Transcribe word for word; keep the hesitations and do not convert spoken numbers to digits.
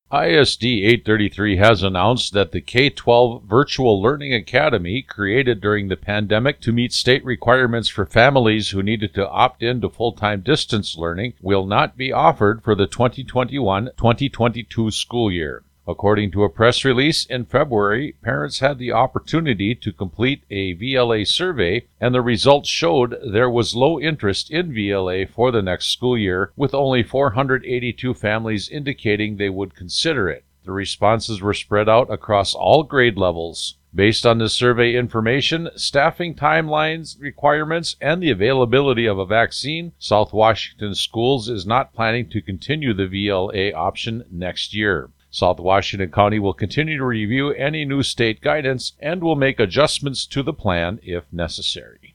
I S D eight thirty-three has announced that the K twelve Virtual Learning Academy, created during the pandemic to meet state requirements for families who needed to opt in to full-time distance learning, will not be offered for the twenty twenty-one twenty twenty-two school year. According to a press release in February, parents had the opportunity to complete a V L A survey, and the results showed there was low interest in V L A for the next school year, with only four hundred eighty-two families indicating they would consider it. The responses were spread out across all grade levels. Based on the survey information, staffing timelines, requirements, and the availability of a vaccine, South Washington Schools is not planning to continue the V L A option next year. South Washington County will continue to review any new state guidance and will make adjustments to the plan if necessary.